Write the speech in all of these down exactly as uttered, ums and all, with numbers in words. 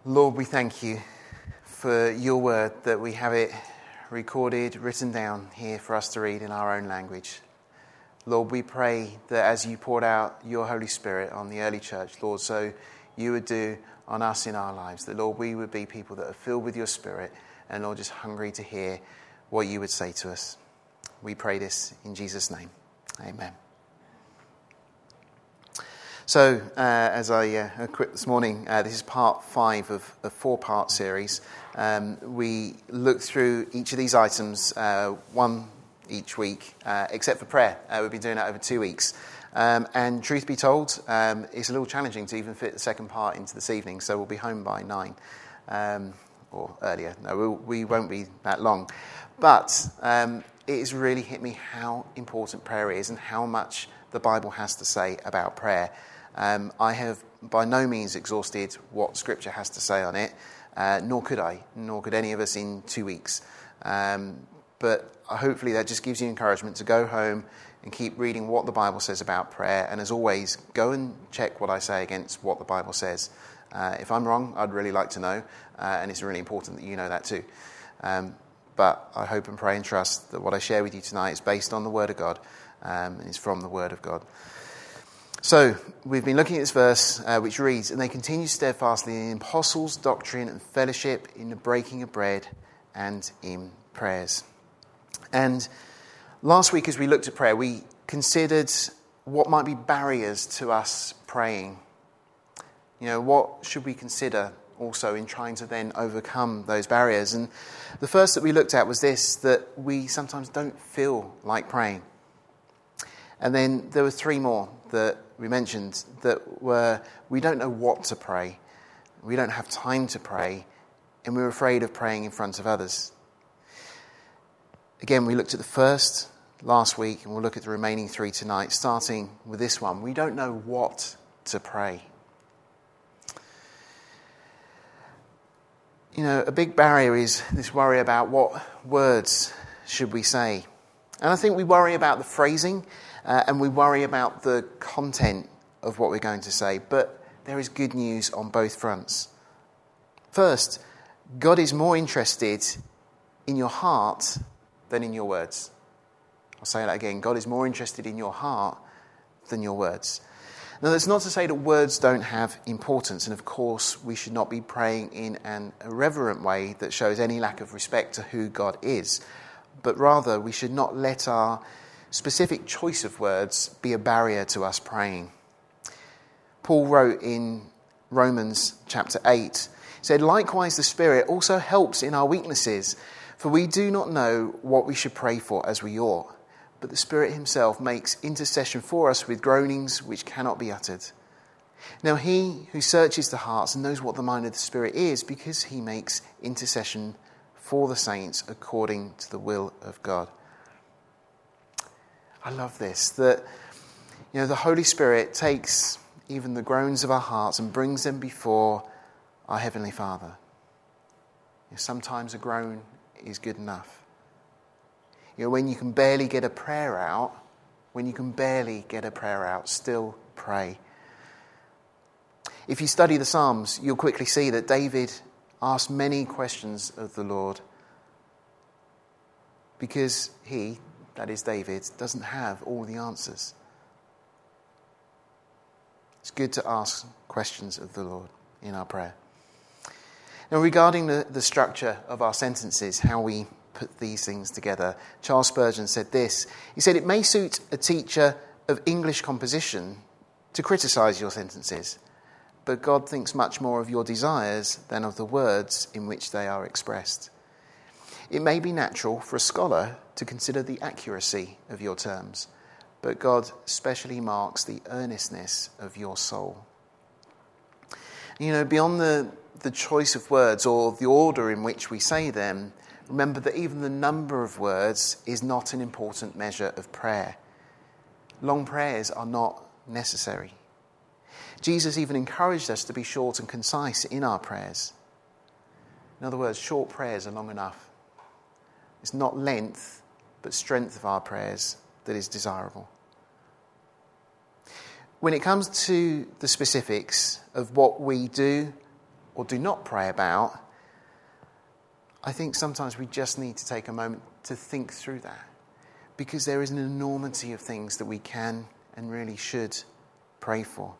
Lord, we thank you for your word, that we have it recorded, written down here for us to read in our own language. Lord, we pray that as you poured out your Holy Spirit on the early church, Lord, so you would do on us in our lives, that, Lord, we would be people that are filled with your Spirit and, Lord, just hungry to hear what you would say to us. We pray this in Jesus' name. Amen. So, uh, as I uh, quit this morning, uh, this is part five of a four-part series. Um, we looked through each of these items, uh, one each week, uh, except for prayer. Uh, we've been doing that over two weeks. Um, and truth be told, um, it's a little challenging to even fit the second part into this evening, so we'll be home by nine, um, or earlier. No, we'll, we won't be that long. But um, it has really hit me how important prayer is and how much the Bible has to say about prayer. Um, I have by no means exhausted what Scripture has to say on it, uh, nor could I, nor could any of us in two weeks. Um, but hopefully that just gives you encouragement to go home and keep reading what the Bible says about prayer. And as always, go and check what I say against what the Bible says. Uh, if I'm wrong, I'd really like to know, uh, and it's really important that you know that too. Um, but I hope and pray and trust that what I share with you tonight is based on the Word of God, um, and is from the Word of God. So, we've been looking at this verse, uh, which reads, "And they continue steadfastly in the apostles' doctrine and fellowship, in the breaking of bread, and in prayers." And last week, as we looked at prayer, we considered what might be barriers to us praying. You know, what should we consider also in trying to then overcome those barriers? And the first that we looked at was this, that we sometimes don't feel like praying. And then there were three more that we mentioned that were, we don't know what to pray, we don't have time to pray, and we're afraid of praying in front of others. Again, we looked at the first last week, and we'll look at the remaining three tonight, starting with this one. We don't know what to pray. You know, a big barrier is this worry about what words should we say. And I think we worry about the phrasing, uh, and we worry about the content of what we're going to say. But there is good news on both fronts. First, God is more interested in your heart than in your words. I'll say that again. God is more interested in your heart than your words. Now, that's not to say that words don't have importance. And of course, we should not be praying in an irreverent way that shows any lack of respect to who God is. But rather, we should not let our specific choice of words be a barrier to us praying. Paul wrote in Romans chapter eight, he said, "Likewise the Spirit also helps in our weaknesses, for we do not know what we should pray for as we ought. But the Spirit himself makes intercession for us with groanings which cannot be uttered. Now he who searches the hearts knows what the mind of the Spirit is, because he makes intercession for the saints according to the will of God." I love this, that, you know, the Holy Spirit takes even the groans of our hearts and brings them before our Heavenly Father. You know, sometimes a groan is good enough. You know, when you can barely get a prayer out, when you can barely get a prayer out, still pray. If you study the Psalms, you'll quickly see that David asked many questions of the Lord, because he, that is David, doesn't have all the answers. It's good to ask questions of the Lord in our prayer. Now, regarding the, the structure of our sentences, how we put these things together, Charles Spurgeon said this. He said, "It may suit a teacher of English composition to criticise your sentences, but God thinks much more of your desires than of the words in which they are expressed. It may be natural for a scholar to consider the accuracy of your terms, but God specially marks the earnestness of your soul." You know, beyond the, the choice of words or the order in which we say them, remember that even the number of words is not an important measure of prayer. Long prayers are not necessary. Jesus even encouraged us to be short and concise in our prayers. In other words, short prayers are long enough. It's not length, but strength of our prayers that is desirable. When it comes to the specifics of what we do or do not pray about, I think sometimes we just need to take a moment to think through that, because there is an enormity of things that we can and really should pray for.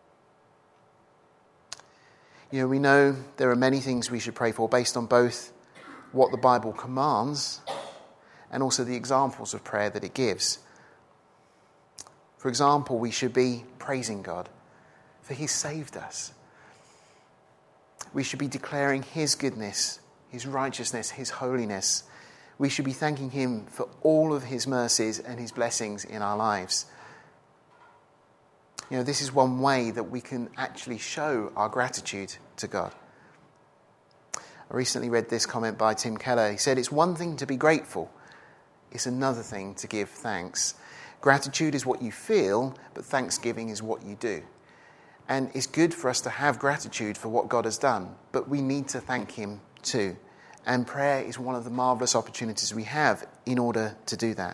You know, we know there are many things we should pray for based on both what the Bible commands and also the examples of prayer that it gives. For example, we should be praising God, for He saved us. We should be declaring His goodness, His righteousness, His holiness. We should be thanking Him for all of His mercies and His blessings in our lives. You know, this is one way that we can actually show our gratitude to God. I recently read this comment by Tim Keller. He said, "It's one thing to be grateful. It's another thing to give thanks. Gratitude is what you feel, but thanksgiving is what you do." And it's good for us to have gratitude for what God has done, but we need to thank Him too. And prayer is one of the marvellous opportunities we have in order to do that.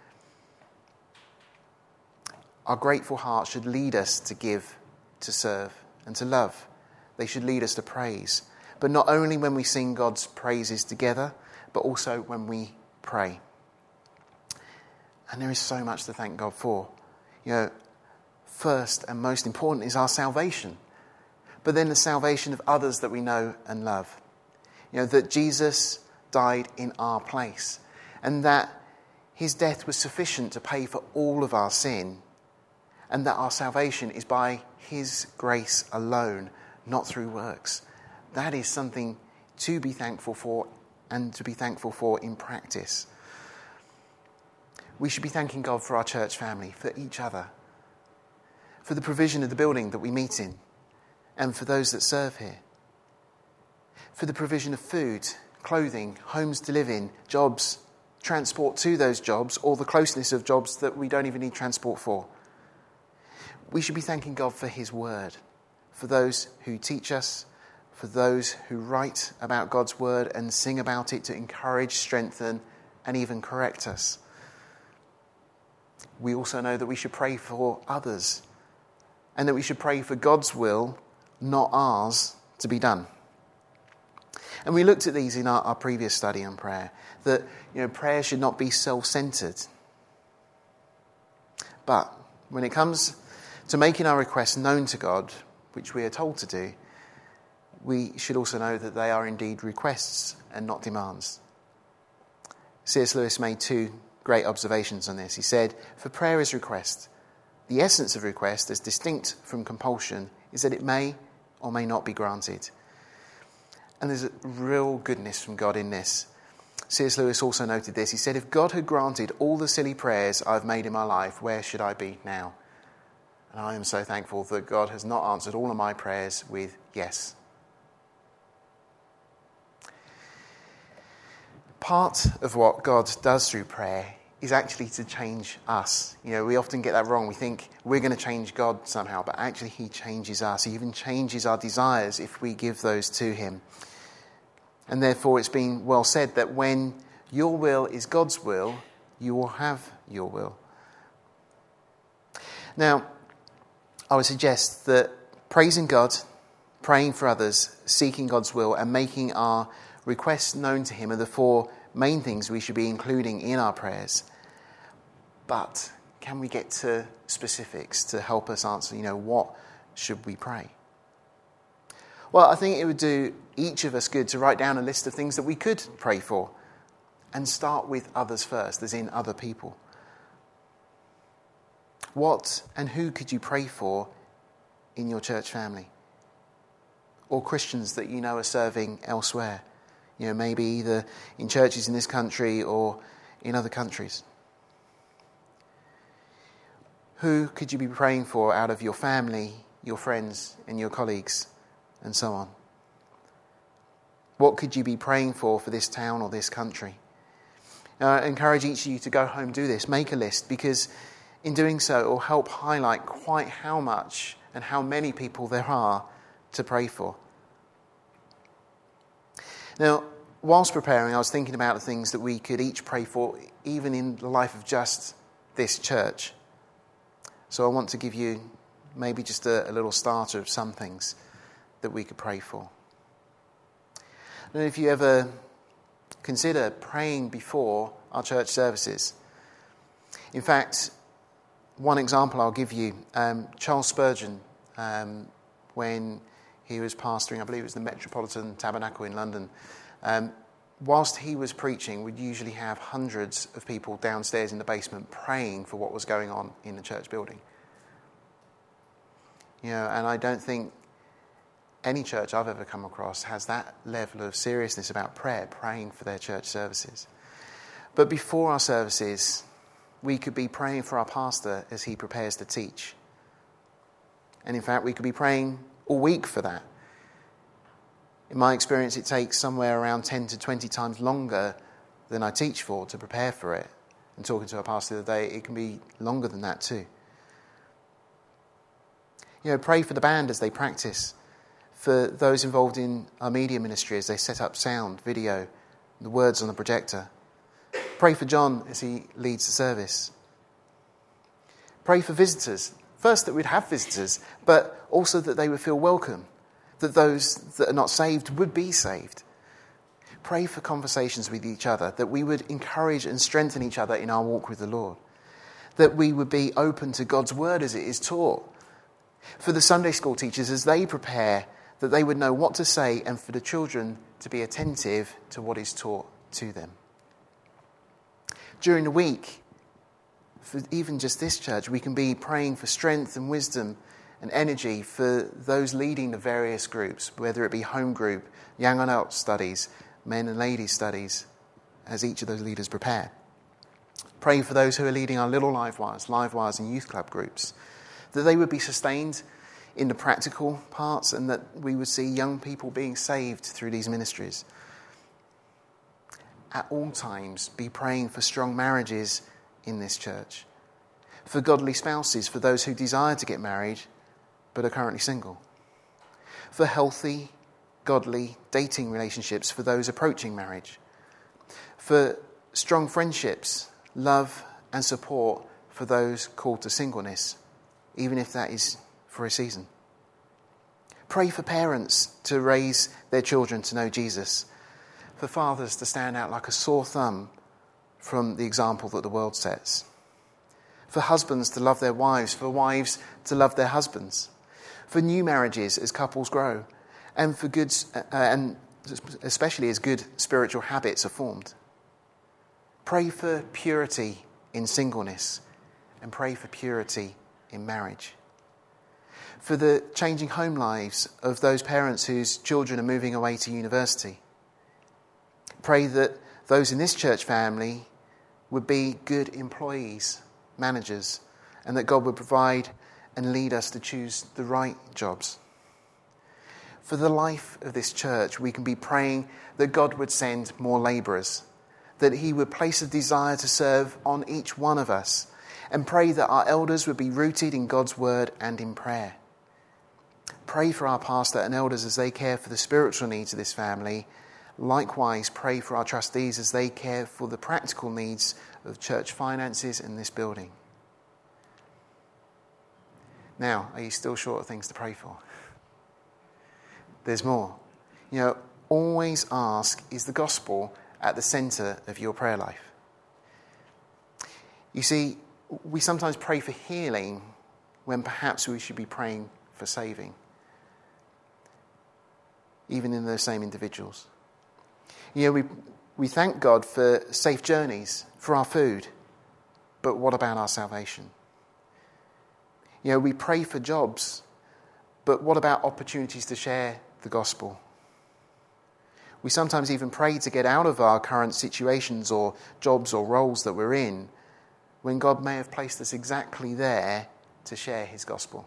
Our grateful hearts should lead us to give, to serve, and to love. They should lead us to praise. But not only when we sing God's praises together, but also when we pray. And there is so much to thank God for. You know, first and most important is our salvation. But then the salvation of others that we know and love. You know, that Jesus died in our place. And that His death was sufficient to pay for all of our sin. And that our salvation is by His grace alone, not through works. That is something to be thankful for and to be thankful for in practice. We should be thanking God for our church family, for each other, for the provision of the building that we meet in, and for those that serve here, for the provision of food, clothing, homes to live in, jobs, transport to those jobs, or the closeness of jobs that we don't even need transport for. We should be thanking God for His word, for those who teach us, for those who write about God's word and sing about it to encourage, strengthen, and even correct us. We also know that we should pray for others, and that we should pray for God's will, not ours, to be done. And we looked at these in our, our previous study on prayer, that, you know, prayer should not be self-centered. But when it comes to making our requests known to God, which we are told to do, we should also know that they are indeed requests and not demands. C S Lewis made two great observations on this. He said, "For prayer is request. The essence of request, as distinct from compulsion, is that it may or may not be granted." And there's a real goodness from God in this. C S Lewis also noted this. He said, "If God had granted all the silly prayers I've made in my life, where should I be now?" And I am so thankful that God has not answered all of my prayers with yes. Part of what God does through prayer is actually to change us. You know, we often get that wrong. We think we're going to change God somehow, but actually He changes us. He even changes our desires if we give those to Him. And therefore it's been well said that when your will is God's will, you will have your will. Now, I would suggest that praising God, praying for others, seeking God's will, and making our requests known to Him are the four main things we should be including in our prayers. But can we get to specifics to help us answer, you know, what should we pray? Well, I think it would do each of us good to write down a list of things that we could pray for and start with others first, as in other people. What and who could you pray for in your church family? Or Christians that you know are serving elsewhere? You know, maybe either in churches in this country or in other countries. Who could you be praying for out of your family, your friends, and your colleagues, and so on? What could you be praying for for this town or this country? Uh, I encourage each of you to go home, do this, make a list, because in doing so it will help highlight quite how much and how many people there are to pray for. Now, whilst preparing, I was thinking about the things that we could each pray for, even in the life of just this church. So I want to give you maybe just a, a little starter of some things that we could pray for. I don't know if you ever consider praying before our church services. In fact, one example I'll give you, um, Charles Spurgeon, um, when he was pastoring, I believe it was the Metropolitan Tabernacle in London, um, whilst he was preaching, we'd usually have hundreds of people downstairs in the basement praying for what was going on in the church building. You know, and I don't think any church I've ever come across has that level of seriousness about prayer, praying for their church services. But before our services, we could be praying for our pastor as he prepares to teach. And in fact, we could be praying all week for that. In my experience, it takes somewhere around ten to twenty times longer than I teach for to prepare for it. And talking to our pastor the other day, it can be longer than that too. You know, pray for the band as they practice, for those involved in our media ministry as they set up sound, video, the words on the projector. Pray for John as he leads the service. Pray for visitors. First, that we'd have visitors, but also that they would feel welcome, that those that are not saved would be saved. Pray for conversations with each other, that we would encourage and strengthen each other in our walk with the Lord, that we would be open to God's word as it is taught. For the Sunday school teachers, as they prepare, that they would know what to say, and for the children to be attentive to what is taught to them. During the week, for even just this church, we can be praying for strength and wisdom and energy for those leading the various groups, whether it be home group, young adult studies, men and ladies studies, as each of those leaders prepare. Praying for those who are leading our little live wires, live wires and youth club groups, that they would be sustained in the practical parts and that we would see young people being saved through these ministries. At all times, be praying for strong marriages in this church, for godly spouses, for those who desire to get married but are currently single, for healthy, godly dating relationships for those approaching marriage, for strong friendships, love and support for those called to singleness, even if that is for a season. Pray for parents to raise their children to know Jesus, for fathers to stand out like a sore thumb from the example that the world sets, for husbands to love their wives, for wives to love their husbands, for new marriages as couples grow, and for good, uh, and especially as good spiritual habits are formed. Pray for purity in singleness, and pray for purity in marriage. For the changing home lives of those parents whose children are moving away to university. Pray that those in this church family would be good employees, managers, and that God would provide and lead us to choose the right jobs. For the life of this church, we can be praying that God would send more labourers, that he would place a desire to serve on each one of us, and pray that our elders would be rooted in God's word and in prayer. Pray for our pastor and elders as they care for the spiritual needs of this family. Likewise, pray for our trustees as they care for the practical needs of church finances in this building. Now, are you still short of things to pray for? There's more. You know, always ask, is the gospel at the centre of your prayer life? You see, we sometimes pray for healing when perhaps we should be praying for saving, even in those same individuals. You know, we we thank God for safe journeys, for our food, but what about our salvation? You know, we pray for jobs, but what about opportunities to share the gospel? We sometimes even pray to get out of our current situations or jobs or roles that we're in, when God may have placed us exactly there to share his gospel.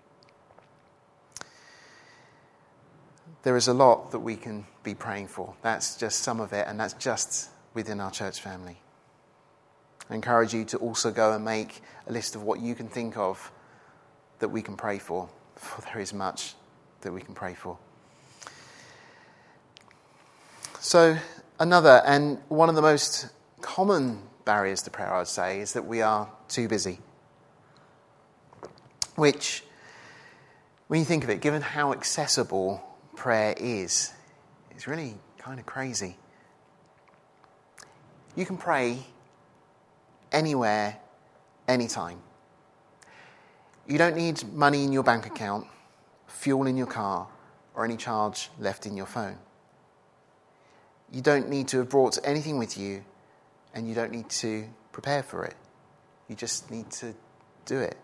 There is a lot that we can be praying for. That's just some of it, and that's just within our church family. I encourage you to also go and make a list of what you can think of that we can pray for, for there is much that we can pray for. So another, and one of the most common barriers to prayer, I would say, is that we are too busy. Which, when you think of it, given how accessible prayer is, it's really kind of crazy. You can pray anywhere, anytime. You don't need money in your bank account, fuel in your car, or any charge left in your phone. You don't need to have brought anything with you, and you don't need to prepare for it. You just need to do it.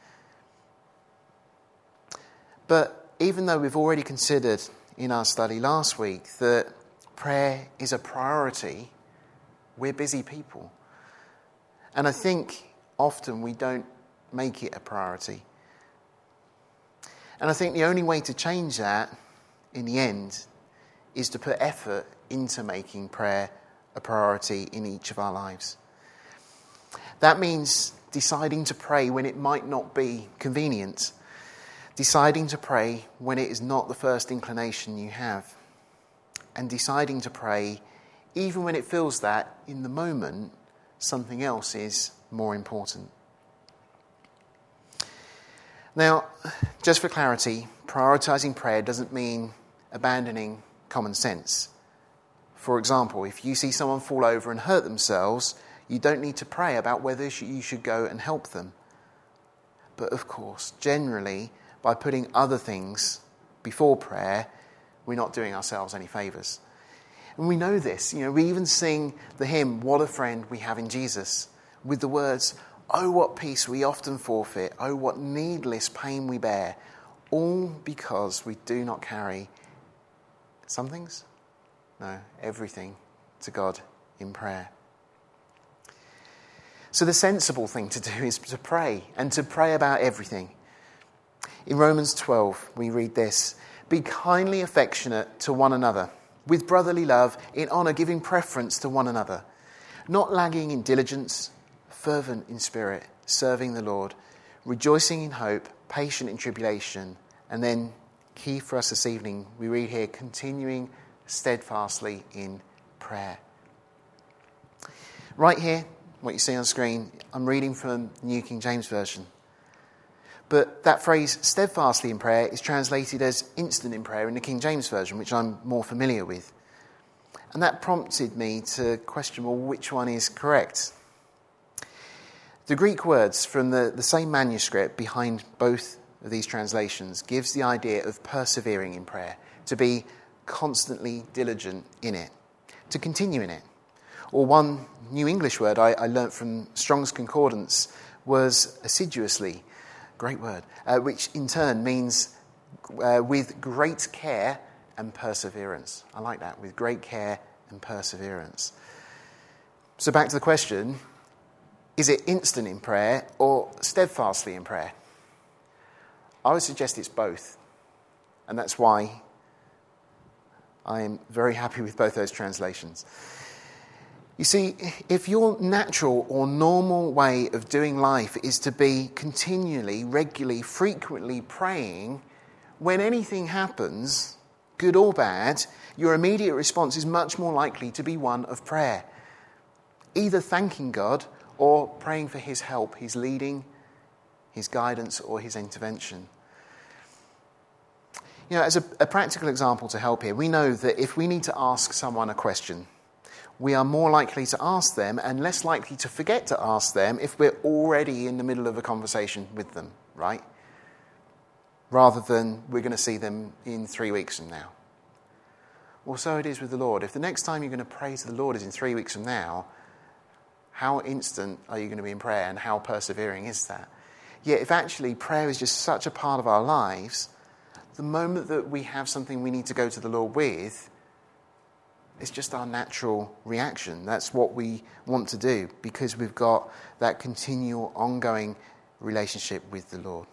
But even though we've already considered in our study last week that prayer is a priority, we're busy people. And I think often we don't make it a priority. And I think the only way to change that in the end is to put effort into making prayer a priority in each of our lives. That means deciding to pray when it might not be convenient. Deciding to pray when it is not the first inclination you have. And deciding to pray even when it feels that in the moment something else is more important. Now, just for clarity, prioritizing prayer doesn't mean abandoning common sense. For example, if you see someone fall over and hurt themselves, you don't need to pray about whether you should go and help them. But of course, generally, by putting other things before prayer, we're not doing ourselves any favours. And we know this. You know, we even sing the hymn, "What a Friend We Have in Jesus," with the words, "Oh, what peace we often forfeit. Oh, what needless pain we bear. All because we do not carry some things? No, everything to God in prayer." So the sensible thing to do is to pray, and to pray about everything. In Romans twelve, we read this, "Be kindly affectionate to one another, with brotherly love, in honour giving preference to one another, not lagging in diligence, fervent in spirit, serving the Lord, rejoicing in hope, patient in tribulation." And then, key for us this evening, we read here, "continuing steadfastly in prayer." Right here, what you see on screen, I'm reading from New King James Version. But that phrase, steadfastly in prayer, is translated as instant in prayer in the King James Version, which I'm more familiar with. And that prompted me to question, well, which one is correct? The Greek words from the, the same manuscript behind both of these translations gives the idea of persevering in prayer, to be constantly diligent in it, to continue in it. Or one New English word I, I learnt from Strong's Concordance was assiduously, great word, uh, which in turn means uh, with great care and perseverance. I like that, with great care and perseverance. So back to the question, is it instant in prayer or steadfastly in prayer? I would suggest it's both. And that's why I am very happy with both those translations. You see, if your natural or normal way of doing life is to be continually, regularly, frequently praying, when anything happens, good or bad, your immediate response is much more likely to be one of prayer. Either thanking God or praying for his help, his leading, his guidance, or his intervention. You know, as a, a practical example to help here, we know that if we need to ask someone a question, we are more likely to ask them and less likely to forget to ask them if we're already in the middle of a conversation with them, right? Rather than we're going to see them in three weeks from now. Well, so it is with the Lord. If the next time you're going to pray to the Lord is in three weeks from now, how instant are you going to be in prayer and how persevering is that? Yet if actually prayer is just such a part of our lives, the moment that we have something we need to go to the Lord with, it's just our natural reaction. That's what we want to do because we've got that continual, ongoing relationship with the Lord.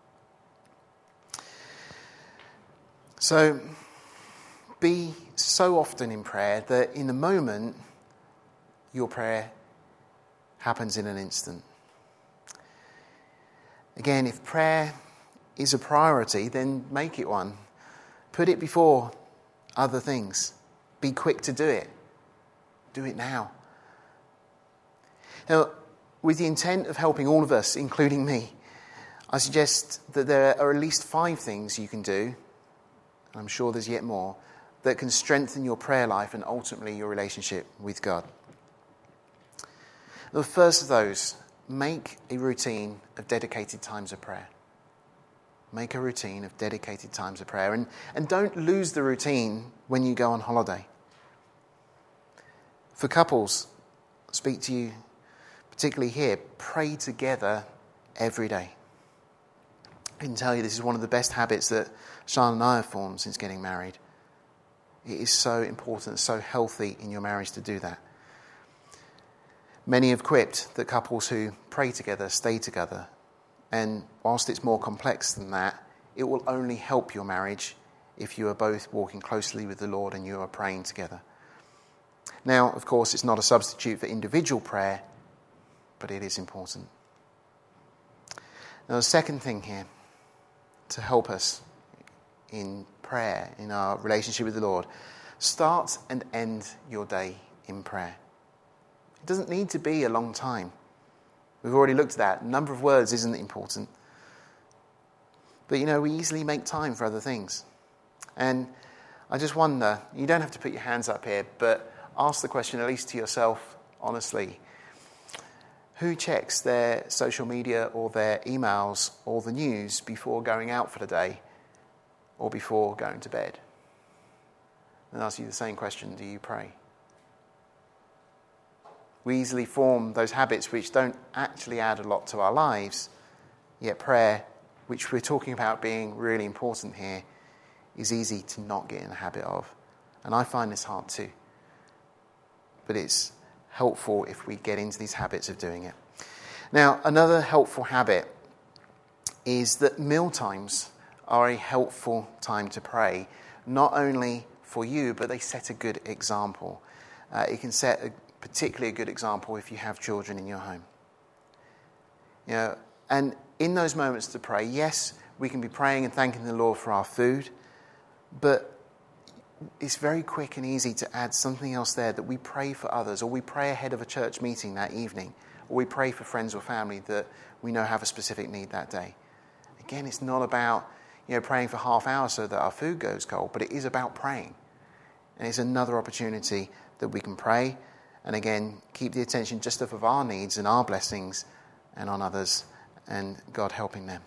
So, be so often in prayer that in the moment, your prayer happens in an instant. Again, if prayer is a priority, then make it one. Put it before other things. Be quick to do it. Do it now. Now, with the intent of helping all of us, including me, I suggest that there are at least five things you can do, and I'm sure there's yet more, that can strengthen your prayer life and ultimately your relationship with God. The first of those, make a routine of dedicated times of prayer. Make a routine of dedicated times of prayer. And, and don't lose the routine when you go on holiday. For couples, I speak to you particularly here, pray together every day. I can tell you this is one of the best habits that Sean and I have formed since getting married. It is so important, so healthy in your marriage to do that. Many have quipped that couples who pray together stay together. And whilst it's more complex than that, it will only help your marriage if you are both walking closely with the Lord and you are praying together. Now, of course, it's not a substitute for individual prayer, but it is important. Now, the second thing here to help us in prayer, in our relationship with the Lord, start and end your day in prayer. It doesn't need to be a long time. We've already looked at that. Number of words isn't important. But, you know, we easily make time for other things. And I just wonder, you don't have to put your hands up here, but ask the question, at least to yourself, honestly. Who checks their social media or their emails or the news before going out for the day or before going to bed? And I'll ask you the same question, do you pray? We easily form those habits which don't actually add a lot to our lives, yet prayer, which we're talking about being really important here, is easy to not get in the habit of. And I find this hard too. But it's helpful if we get into these habits of doing it. Now, another helpful habit is that meal times are a helpful time to pray, not only for you, but they set a good example. Uh, it can set a particularly a good example if you have children in your home. You know, and in those moments to pray, yes, we can be praying and thanking the Lord for our food, but it's very quick and easy to add something else there, that we pray for others, or we pray ahead of a church meeting that evening, or we pray for friends or family that we know have a specific need that day. Again, it's not about, you know, praying for half hour so that our food goes cold, but it is about praying. And it's another opportunity that we can pray, and again, keep the attention just off of our needs and our blessings and on others and God helping them.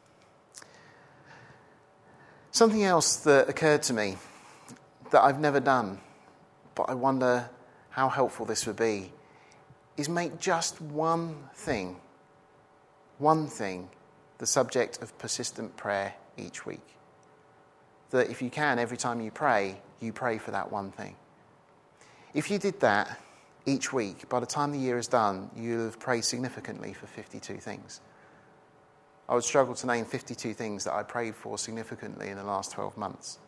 Something else that occurred to me that I've never done, but I wonder how helpful this would be, is make just one thing, one thing, the subject of persistent prayer each week. That if you can, every time you pray, you pray for that one thing. If you did that each week, by the time the year is done, you'll have prayed significantly for fifty-two things. I would struggle to name fifty-two things that I prayed for significantly in the last twelve months.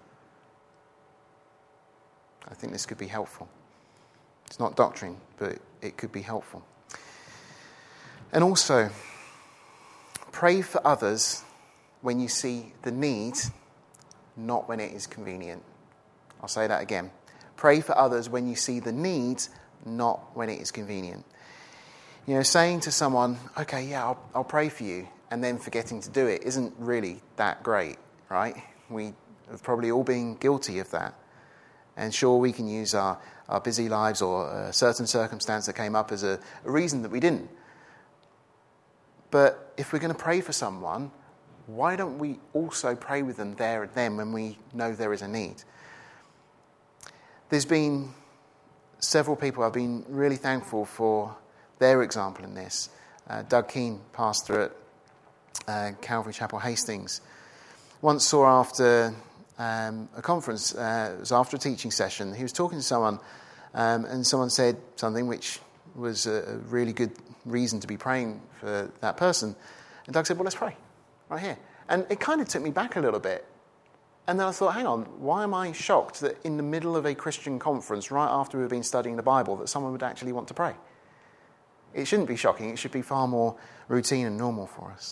I think this could be helpful. It's not doctrine, but it could be helpful. And also, pray for others when you see the need, not when it is convenient. I'll say that again. Pray for others when you see the need, not when it is convenient. You know, saying to someone, okay, yeah, I'll, I'll pray for you, and then forgetting to do it isn't really that great, right? We have probably all been guilty of that. And sure, we can use our, our busy lives or a certain circumstance that came up as a, a reason that we didn't. But if we're going to pray for someone, why don't we also pray with them there and then when we know there is a need? There's been several people I've been really thankful for their example in this. Uh, Doug Keane, pastor at uh, Calvary Chapel Hastings, once saw after um, a conference, uh, it was after a teaching session, he was talking to someone um, and someone said something which was a, a really good reason to be praying for that person. And Doug said, well, let's pray right here. And it kind of took me back a little bit. And then I thought, hang on, why am I shocked that in the middle of a Christian conference, right after we've been studying the Bible, that someone would actually want to pray? It shouldn't be shocking. It should be far more routine and normal for us.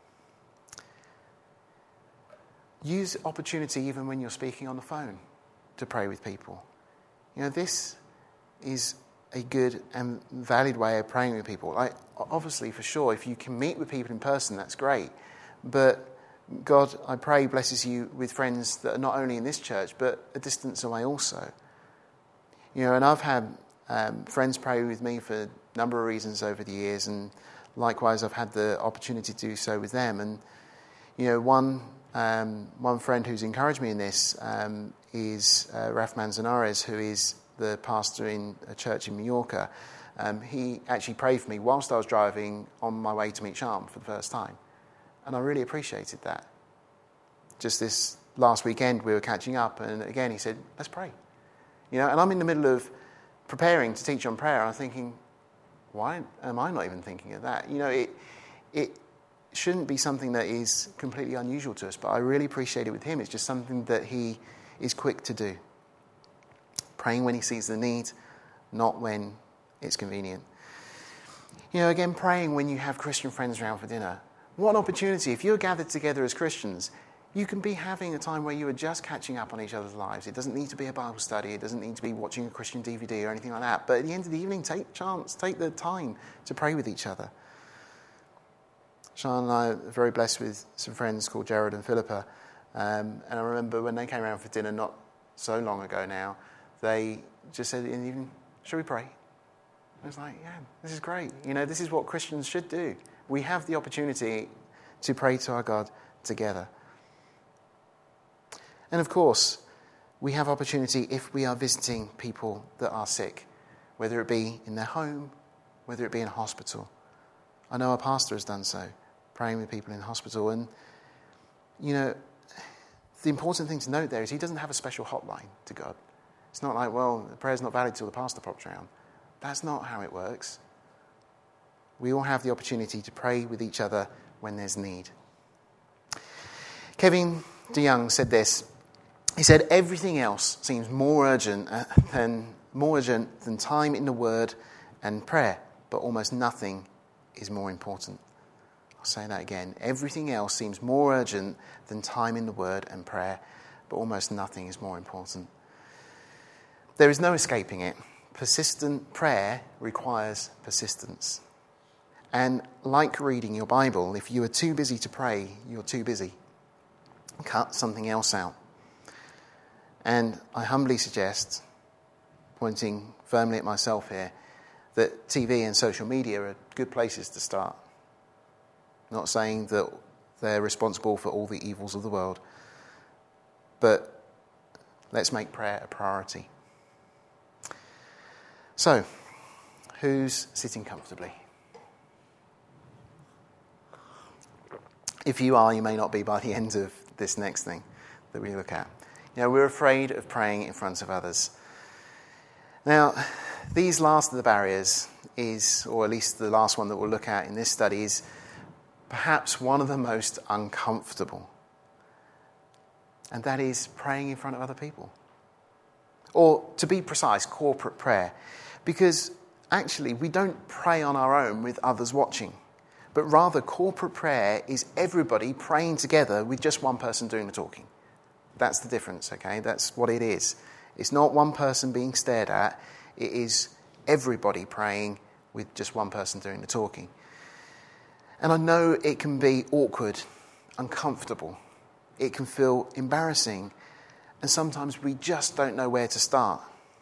Use opportunity even when you're speaking on the phone to pray with people. You know, this is a good and valid way of praying with people. Like, obviously, for sure, if you can meet with people in person, that's great. But God, I pray, blesses you with friends that are not only in this church, but a distance away also. You know, and I've had um, friends pray with me for a number of reasons over the years, and likewise I've had the opportunity to do so with them. And, you know, one um, one friend who's encouraged me in this um, is uh, Raf Manzanares, who is the pastor in a church in Mallorca. Um, he actually prayed for me whilst I was driving on my way to meet Sharm for the first time. And I really appreciated that. Just this last weekend, we were catching up, and again, he said, let's pray. You know, and I'm in the middle of preparing to teach on prayer, and I'm thinking, why am I not even thinking of that? You know, it it shouldn't be something that is completely unusual to us, but I really appreciate it with him. It's just something that he is quick to do. Praying when he sees the need, not when it's convenient. You know, again, praying when you have Christian friends around for dinner. What an opportunity. If you're gathered together as Christians, you can be having a time where you are just catching up on each other's lives. It doesn't need to be a Bible study. It doesn't need to be watching a Christian D V D or anything like that. But at the end of the evening, take chance, take the time to pray with each other. Sean and I are very blessed with some friends called Jared and Philippa. Um, and I remember when they came around for dinner not so long ago now, they just said in the evening, shall we pray? I was like, yeah, this is great. You know, this is what Christians should do. We have the opportunity to pray to our God together. And of course, we have opportunity if we are visiting people that are sick, whether it be in their home, whether it be in a hospital. I know our pastor has done so, praying with people in hospital. And, you know, the important thing to note there is he doesn't have a special hotline to God. It's not like, well, the prayer's not valid till the pastor pops around. That's not how it works. We all have the opportunity to pray with each other when there's need. Kevin DeYoung said this. He said, everything else seems more urgent than more urgent than time in the Word and prayer, but almost nothing is more important. I'll say that again. Everything else seems more urgent than time in the Word and prayer, but almost nothing is more important. There is no escaping it. Persistent prayer requires persistence. And like reading your Bible, if you are too busy to pray, you're too busy. Cut something else out. And I humbly suggest, pointing firmly at myself here, that T V and social media are good places to start. Not saying that they're responsible for all the evils of the world, but let's make prayer a priority. So, who's sitting comfortably? If you are, you may not be by the end of this next thing that we look at. You know, we're afraid of praying in front of others. Now, these last of the barriers is, or at least the last one that we'll look at in this study, is perhaps one of the most uncomfortable. And that is praying in front of other people. Or, to be precise, corporate prayer. Because actually, we don't pray on our own with others watching. But rather, corporate prayer is everybody praying together with just one person doing the talking. That's the difference, okay? That's what it is. It's not one person being stared at. It is everybody praying with just one person doing the talking. And I know it can be awkward, uncomfortable. It can feel embarrassing. And sometimes we just don't know where to start.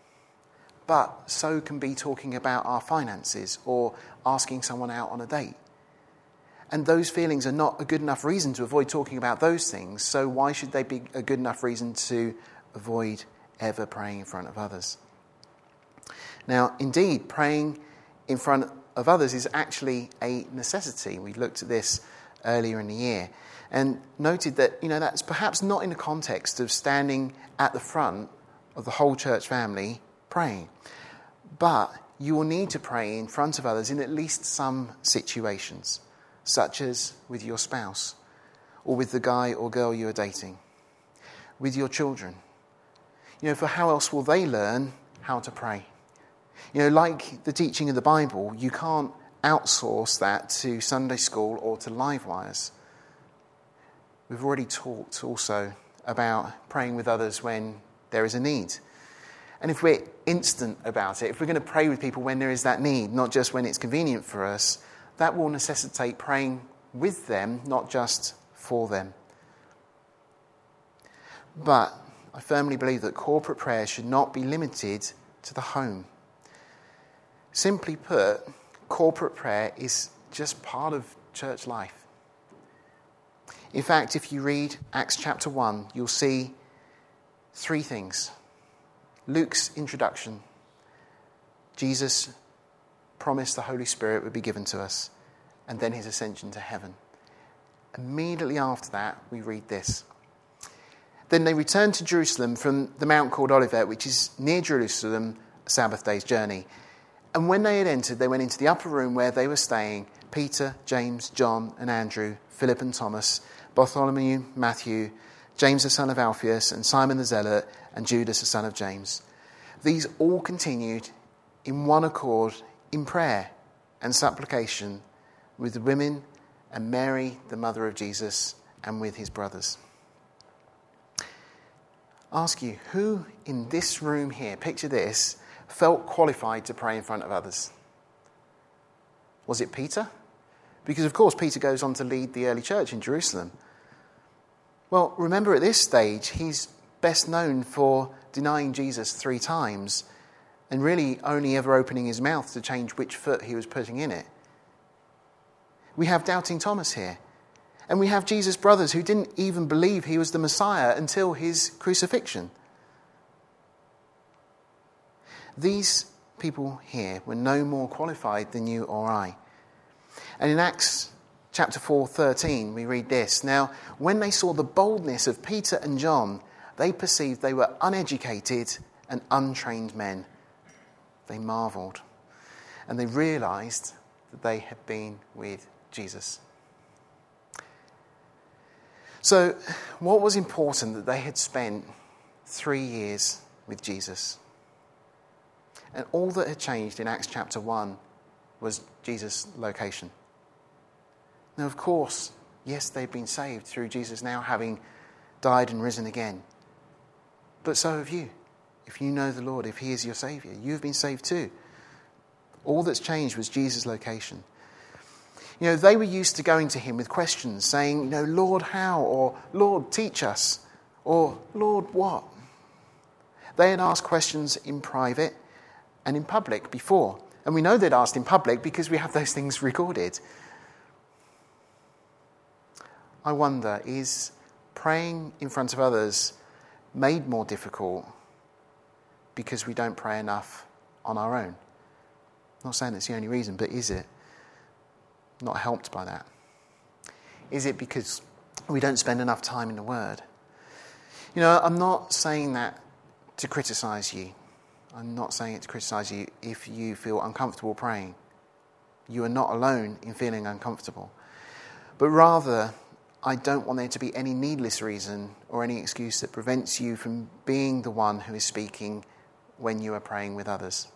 But so can be talking about our finances or asking someone out on a date. And those feelings are not a good enough reason to avoid talking about those things, so why should they be a good enough reason to avoid ever praying in front of others? Now, indeed, praying in front of others is actually a necessity. We looked at this earlier in the year and noted that, you know, that's perhaps not in the context of standing at the front of the whole church family praying, but you will need to pray in front of others in at least some situations, such as with your spouse, or with the guy or girl you are dating, with your children. You know, for how else will they learn how to pray? You know, like the teaching of the Bible, you can't outsource that to Sunday school or to Livewires. We've already talked also about praying with others when there is a need. And if we're instant about it, if we're going to pray with people when there is that need, not just when it's convenient for us, that will necessitate praying with them, not just for them. But I firmly believe that corporate prayer should not be limited to the home. Simply put, corporate prayer is just part of church life. In fact, if you read Acts chapter one, you'll see three things. Luke's introduction. Jesus promised the Holy Spirit would be given to us, and then his ascension to heaven. Immediately after that, we read this. Then they returned to Jerusalem from the mount called Olivet, which is near Jerusalem, a Sabbath day's journey. And when they had entered, they went into the upper room where they were staying, Peter, James, John, and Andrew, Philip and Thomas, Bartholomew, Matthew, James the son of Alphaeus, and Simon the Zealot, and Judas the son of James. These all continued in one accord in prayer and supplication with the women and Mary, the mother of Jesus, and with his brothers. Ask you, who in this room here, picture this, felt qualified to pray in front of others? Was it Peter? Because of course Peter goes on to lead the early church in Jerusalem. Well, remember at this stage, he's best known for denying Jesus three times and really only ever opening his mouth to change which foot he was putting in it. We have doubting Thomas here. And we have Jesus' brothers who didn't even believe he was the Messiah until his crucifixion. These people here were no more qualified than you or I. And in Acts chapter four, thirteen, we read this. Now, when they saw the boldness of Peter and John, they perceived they were uneducated and untrained men. They marveled. And they realized that they had been with Jesus. So, what was important that they had spent three years with Jesus? And all that had changed in Acts chapter one was Jesus' location. Now, of course, yes, they've been saved through Jesus now having died and risen again. But so have you. If you know the Lord, if he is your Saviour, you've been saved too. All that's changed was Jesus' location. You know, they were used to going to him with questions, saying, you know, Lord, how? Or, Lord, teach us. Or, Lord, what? They had asked questions in private and in public before. And we know they'd asked in public because we have those things recorded. I wonder, is praying in front of others made more difficult because we don't pray enough on our own? I'm not saying that's the only reason, but is it? Not helped by that? Is it because we don't spend enough time in the Word? You know, I'm not saying that to criticise you. I'm not saying it to criticise you if you feel uncomfortable praying. You are not alone in feeling uncomfortable. But rather, I don't want there to be any needless reason or any excuse that prevents you from being the one who is speaking when you are praying with others.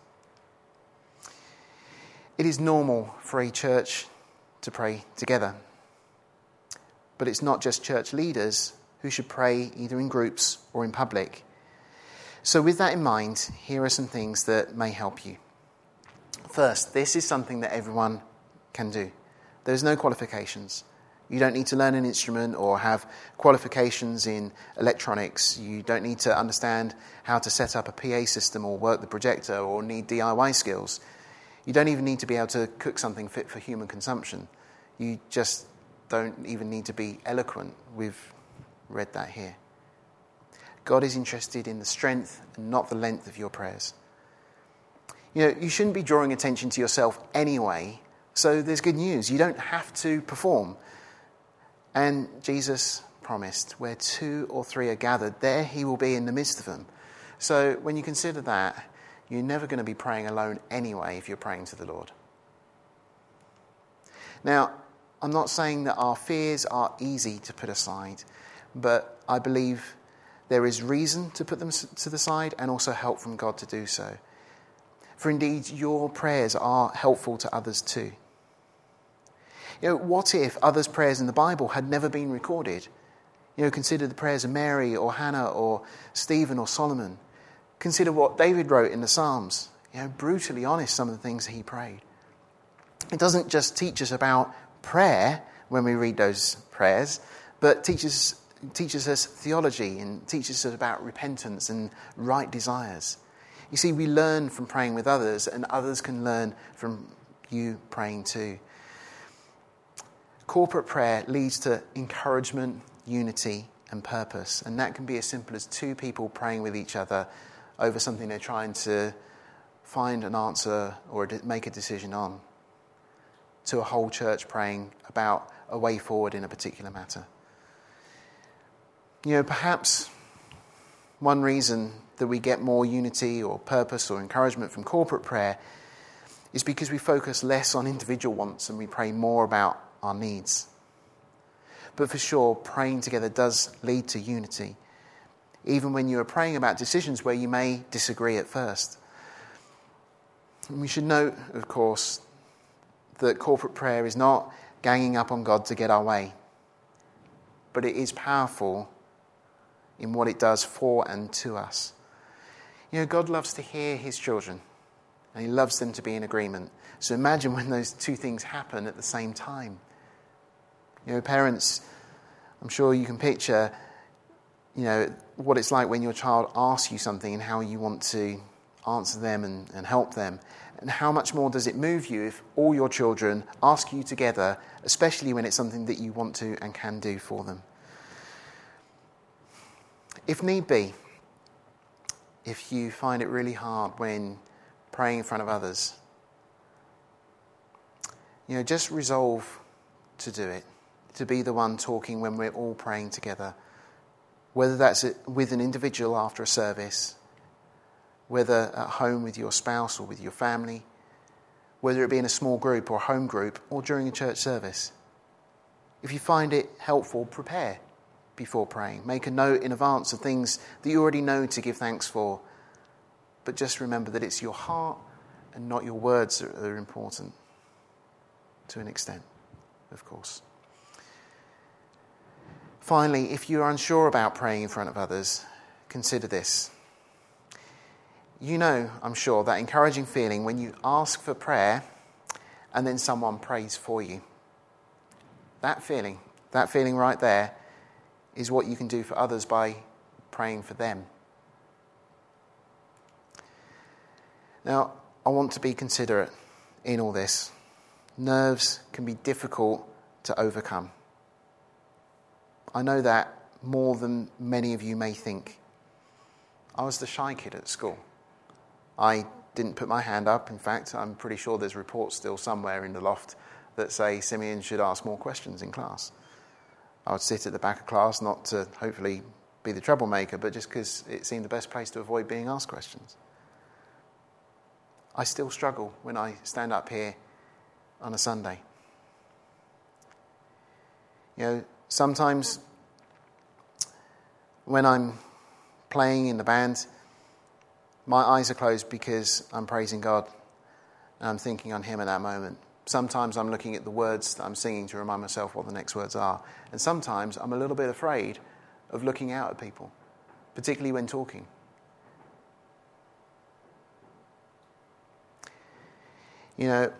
It is normal for a church to pray together. But it's not just church leaders who should pray either in groups or in public. So with that in mind, here are some things that may help you. First, this is something that everyone can do. There's no qualifications. You don't need to learn an instrument or have qualifications in electronics. You don't need to understand how to set up a P A system or work the projector or need D I Y skills. You don't even need to be able to cook something fit for human consumption. You just don't even need to be eloquent. We've read that here. God is interested in the strength and not the length of your prayers. You know, you shouldn't be drawing attention to yourself anyway, so there's good news. You don't have to perform. And Jesus promised, where two or three are gathered, there he will be in the midst of them. So when you consider that, you're never going to be praying alone anyway if you're praying to the Lord. Now, I'm not saying that our fears are easy to put aside, but I believe there is reason to put them to the side and also help from God to do so. For indeed, your prayers are helpful to others too. You know, what if others' prayers in the Bible had never been recorded? You know, consider the prayers of Mary or Hannah or Stephen or Solomon. Consider what David wrote in the Psalms. You know, brutally honest, some of the things he prayed. It doesn't just teach us about prayer when we read those prayers, but teaches teaches us theology and teaches us about repentance and right desires. You see, we learn from praying with others, and others can learn from you praying too. Corporate prayer leads to encouragement, unity, and purpose. And that can be as simple as two people praying with each other over something they're trying to find an answer or make a decision on, to a whole church praying about a way forward in a particular matter. You know, perhaps one reason that we get more unity or purpose or encouragement from corporate prayer is because we focus less on individual wants and we pray more about our needs. But for sure, praying together does lead to unity, even when you are praying about decisions where you may disagree at first. And we should note, of course, that corporate prayer is not ganging up on God to get our way, but it is powerful in what it does for and to us. You know, God loves to hear his children, and he loves them to be in agreement. So imagine when those two things happen at the same time. You know, parents, I'm sure you can picture, you know, what it's like when your child asks you something and how you want to answer them and, and help them. And how much more does it move you if all your children ask you together, especially when it's something that you want to and can do for them. If need be, if you find it really hard when praying in front of others, you know, just resolve to do it, to be the one talking when we're all praying together, whether that's with an individual after a service, whether at home with your spouse or with your family, whether it be in a small group or a home group or during a church service. If you find it helpful, prepare before praying. Make a note in advance of things that you already know to give thanks for. But just remember that it's your heart and not your words that are important, to an extent, of course. Finally, if you're unsure about praying in front of others, consider this. You know, I'm sure, that encouraging feeling when you ask for prayer and then someone prays for you. That feeling, that feeling right there is what you can do for others by praying for them. Now, I want to be considerate in all this. Nerves can be difficult to overcome. I know that more than many of you may think. I was the shy kid at school. I didn't put my hand up. In fact, I'm pretty sure there's reports still somewhere in the loft that say Simeon should ask more questions in class. I would sit at the back of class, not to hopefully be the troublemaker, but just because it seemed the best place to avoid being asked questions. I still struggle when I stand up here on a Sunday. You know, sometimes when I'm playing in the band, my eyes are closed because I'm praising God and I'm thinking on him at that moment. Sometimes I'm looking at the words that I'm singing to remind myself what the next words are. And sometimes I'm a little bit afraid of looking out at people, particularly when talking. You know,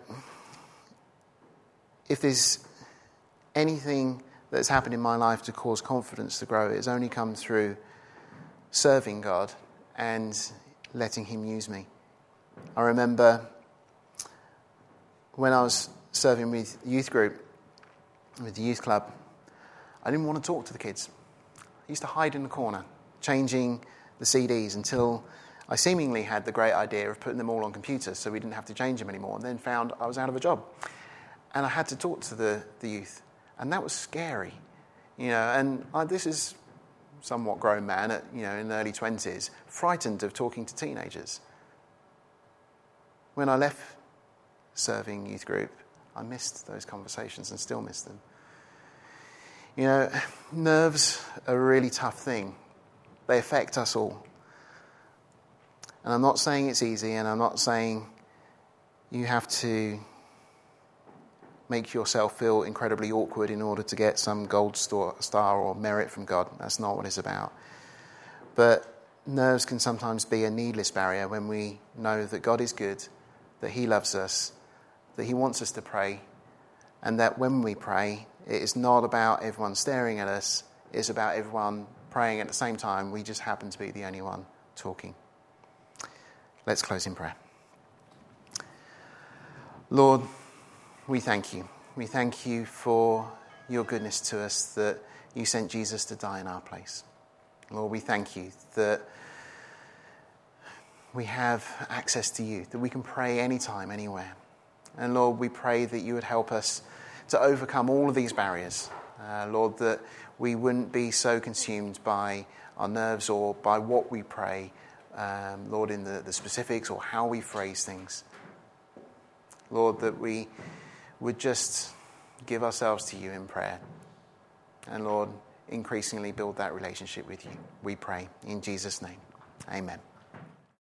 if there's anything that's happened in my life to cause confidence to grow, it's only come through serving God and letting him use me. I remember when I was serving with youth group, with the youth club, I didn't want to talk to the kids. I used to hide in the corner, changing the C Ds until I seemingly had the great idea of putting them all on computers so we didn't have to change them anymore, and then found I was out of a job. And I had to talk to the, the youth, and that was scary. You know, and I, this is somewhat grown man at, you know, in the early twenties, frightened of talking to teenagers. When I left serving youth group, I missed those conversations and still miss them. You know, nerves are a really tough thing. They affect us all. And I'm not saying it's easy, and I'm not saying you have to make yourself feel incredibly awkward in order to get some gold star or merit from God. That's not what it's about. But nerves can sometimes be a needless barrier when we know that God is good, that he loves us, that he wants us to pray, and that when we pray, it is not about everyone staring at us. is about everyone praying at the same time. We just happen to be the only one talking. Let's close in prayer. Lord, we thank you. We thank you for your goodness to us, that you sent Jesus to die in our place. Lord, we thank you that we have access to you, that we can pray anytime, anywhere. And Lord, we pray that you would help us to overcome all of these barriers. Uh, Lord, that we wouldn't be so consumed by our nerves or by what we pray, um, Lord, in the, the specifics or how we phrase things. Lord, that we would just give ourselves to you in prayer. And Lord, increasingly build that relationship with you. We pray in Jesus' name. Amen.